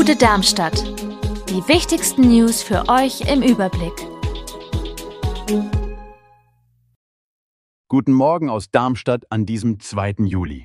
Bude Darmstadt. Die wichtigsten News für euch im Überblick. Guten Morgen aus Darmstadt an diesem 2. Juli.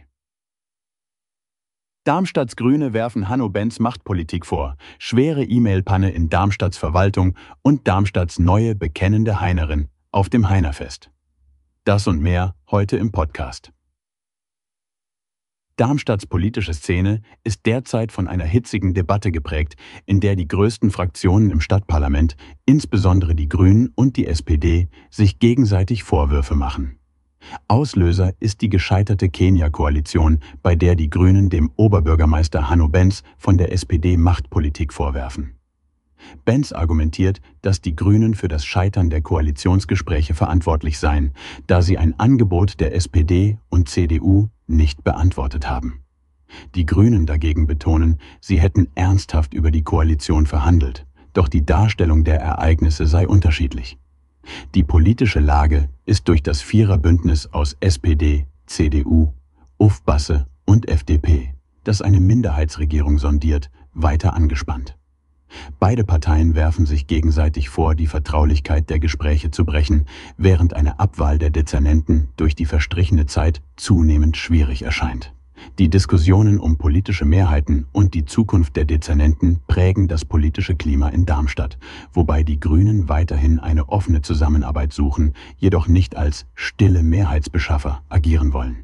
Darmstadts Grüne werfen Hanno Benz Machtpolitik vor, schwere E-Mail-Panne in Darmstadts Verwaltung und Darmstadts neue bekennende Heinerin auf dem Heinerfest. Das und mehr heute im Podcast. Darmstadts politische Szene ist derzeit von einer hitzigen Debatte geprägt, in der die größten Fraktionen im Stadtparlament, insbesondere die Grünen und die SPD, sich gegenseitig Vorwürfe machen. Auslöser ist die gescheiterte Kenia-Koalition, bei der die Grünen dem Oberbürgermeister Hanno Benz von der SPD Machtpolitik vorwerfen. Benz argumentiert, dass die Grünen für das Scheitern der Koalitionsgespräche verantwortlich seien, da sie ein Angebot der SPD und CDU nicht beantwortet haben. Die Grünen dagegen betonen, sie hätten ernsthaft über die Koalition verhandelt, doch die Darstellung der Ereignisse sei unterschiedlich. Die politische Lage ist durch das Viererbündnis aus SPD, CDU, UFBASSE und FDP, das eine Minderheitsregierung sondiert, weiter angespannt. Beide Parteien werfen sich gegenseitig vor, die Vertraulichkeit der Gespräche zu brechen, während eine Abwahl der Dezernenten durch die verstrichene Zeit zunehmend schwierig erscheint. Die Diskussionen um politische Mehrheiten und die Zukunft der Dezernenten prägen das politische Klima in Darmstadt, wobei die Grünen weiterhin eine offene Zusammenarbeit suchen, jedoch nicht als stille Mehrheitsbeschaffer agieren wollen.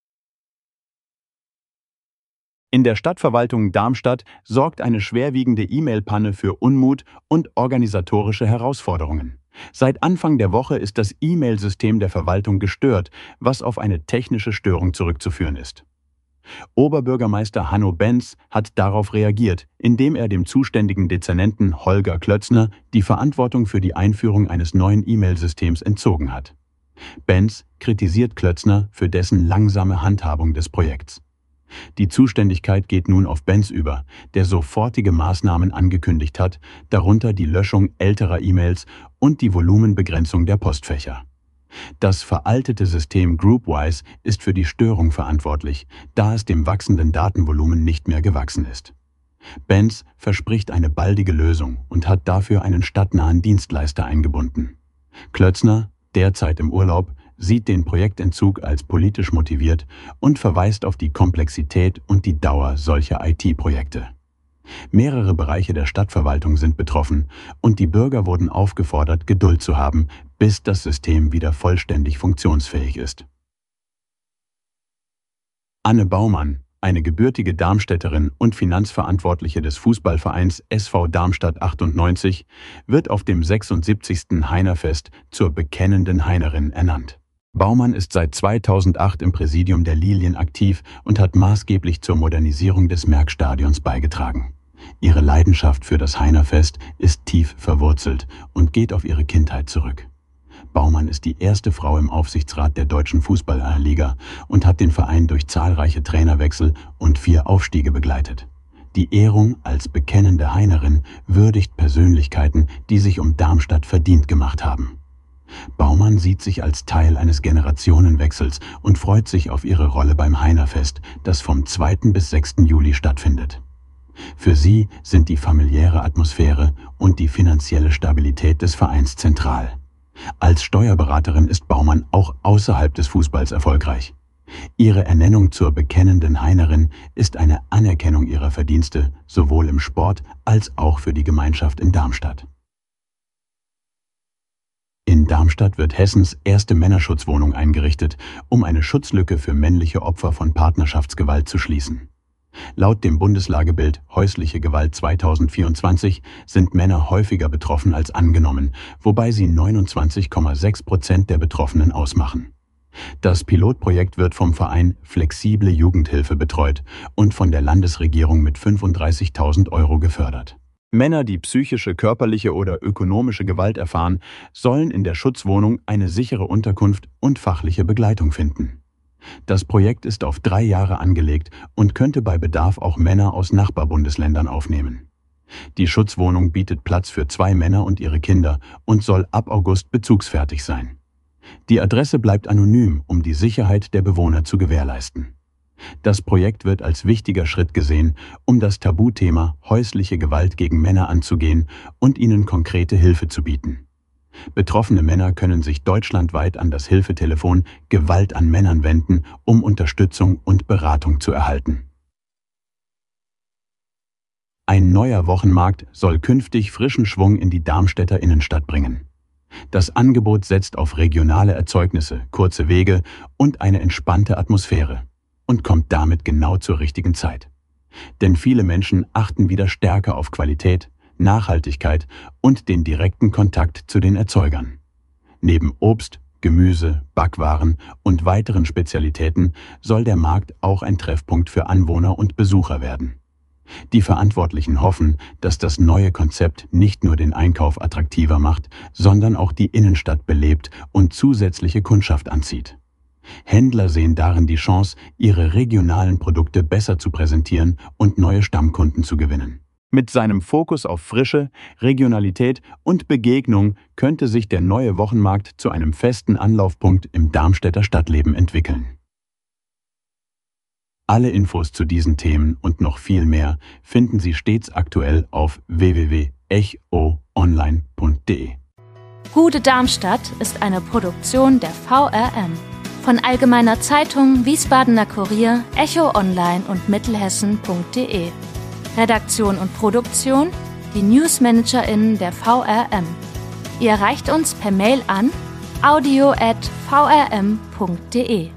In der Stadtverwaltung Darmstadt sorgt eine schwerwiegende E-Mail-Panne für Unmut und organisatorische Herausforderungen. Seit Anfang der Woche ist das E-Mail-System der Verwaltung gestört, was auf eine technische Störung zurückzuführen ist. Oberbürgermeister Hanno Benz hat darauf reagiert, indem er dem zuständigen Dezernenten Holger Klötzner die Verantwortung für die Einführung eines neuen E-Mail-Systems entzogen hat. Benz kritisiert Klötzner für dessen langsame Handhabung des Projekts. Die Zuständigkeit geht nun auf Benz über, der sofortige Maßnahmen angekündigt hat, darunter die Löschung älterer E-Mails und die Volumenbegrenzung der Postfächer. Das veraltete System Groupwise ist für die Störung verantwortlich, da es dem wachsenden Datenvolumen nicht mehr gewachsen ist. Benz verspricht eine baldige Lösung und hat dafür einen stadtnahen Dienstleister eingebunden. Klötzner, derzeit im Urlaub, sieht den Projektentzug als politisch motiviert und verweist auf die Komplexität und die Dauer solcher IT-Projekte. Mehrere Bereiche der Stadtverwaltung sind betroffen und die Bürger wurden aufgefordert, Geduld zu haben, bis das System wieder vollständig funktionsfähig ist. Anne Baumann, eine gebürtige Darmstädterin und Finanzverantwortliche des Fußballvereins SV Darmstadt 98, wird auf dem 76. Heinerfest zur bekennenden Heinerin ernannt. Baumann ist seit 2008 im Präsidium der Lilien aktiv und hat maßgeblich zur Modernisierung des Merckstadions beigetragen. Ihre Leidenschaft für das Heinerfest ist tief verwurzelt und geht auf ihre Kindheit zurück. Baumann ist die erste Frau im Aufsichtsrat der Deutschen Fußball-Liga und hat den Verein durch zahlreiche Trainerwechsel und 4 Aufstiege begleitet. Die Ehrung als bekennende Heinerin würdigt Persönlichkeiten, die sich um Darmstadt verdient gemacht haben. Baumann sieht sich als Teil eines Generationenwechsels und freut sich auf ihre Rolle beim Heinerfest, das vom 2. bis 6. Juli stattfindet. Für sie sind die familiäre Atmosphäre und die finanzielle Stabilität des Vereins zentral. Als Steuerberaterin ist Baumann auch außerhalb des Fußballs erfolgreich. Ihre Ernennung zur bekennenden Heinerin ist eine Anerkennung ihrer Verdienste, sowohl im Sport als auch für die Gemeinschaft in Darmstadt. In Darmstadt wird Hessens erste Männerschutzwohnung eingerichtet, um eine Schutzlücke für männliche Opfer von Partnerschaftsgewalt zu schließen. Laut dem Bundeslagebild Häusliche Gewalt 2024 sind Männer häufiger betroffen als angenommen, wobei sie 29,6% der Betroffenen ausmachen. Das Pilotprojekt wird vom Verein Flexible Jugendhilfe betreut und von der Landesregierung mit 35.000 € gefördert. Männer, die psychische, körperliche oder ökonomische Gewalt erfahren, sollen in der Schutzwohnung eine sichere Unterkunft und fachliche Begleitung finden. Das Projekt ist auf 3 Jahre angelegt und könnte bei Bedarf auch Männer aus Nachbarbundesländern aufnehmen. Die Schutzwohnung bietet Platz für 2 Männer und ihre Kinder und soll ab August bezugsfertig sein. Die Adresse bleibt anonym, um die Sicherheit der Bewohner zu gewährleisten. Das Projekt wird als wichtiger Schritt gesehen, um das Tabuthema häusliche Gewalt gegen Männer anzugehen und ihnen konkrete Hilfe zu bieten. Betroffene Männer können sich deutschlandweit an das Hilfetelefon Gewalt an Männern wenden, um Unterstützung und Beratung zu erhalten. Ein neuer Wochenmarkt soll künftig frischen Schwung in die Darmstädter Innenstadt bringen. Das Angebot setzt auf regionale Erzeugnisse, kurze Wege und eine entspannte Atmosphäre und kommt damit genau zur richtigen Zeit. Denn viele Menschen achten wieder stärker auf Qualität, Nachhaltigkeit und den direkten Kontakt zu den Erzeugern. Neben Obst, Gemüse, Backwaren und weiteren Spezialitäten soll der Markt auch ein Treffpunkt für Anwohner und Besucher werden. Die Verantwortlichen hoffen, dass das neue Konzept nicht nur den Einkauf attraktiver macht, sondern auch die Innenstadt belebt und zusätzliche Kundschaft anzieht. Händler sehen darin die Chance, ihre regionalen Produkte besser zu präsentieren und neue Stammkunden zu gewinnen. Mit seinem Fokus auf Frische, Regionalität und Begegnung könnte sich der neue Wochenmarkt zu einem festen Anlaufpunkt im Darmstädter Stadtleben entwickeln. Alle Infos zu diesen Themen und noch viel mehr finden Sie stets aktuell auf www.echoonline.de. Hude Darmstadt ist eine Produktion der VRM von Allgemeiner Zeitung, Wiesbadener Kurier, Echo Online und Mittelhessen.de. Redaktion und Produktion, die NewsmanagerInnen der VRM. Ihr erreicht uns per Mail an audio@vrm.de.